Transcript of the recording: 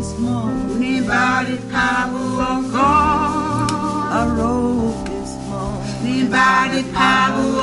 this morning. We bow the power of God. I rose this morning. We bow the power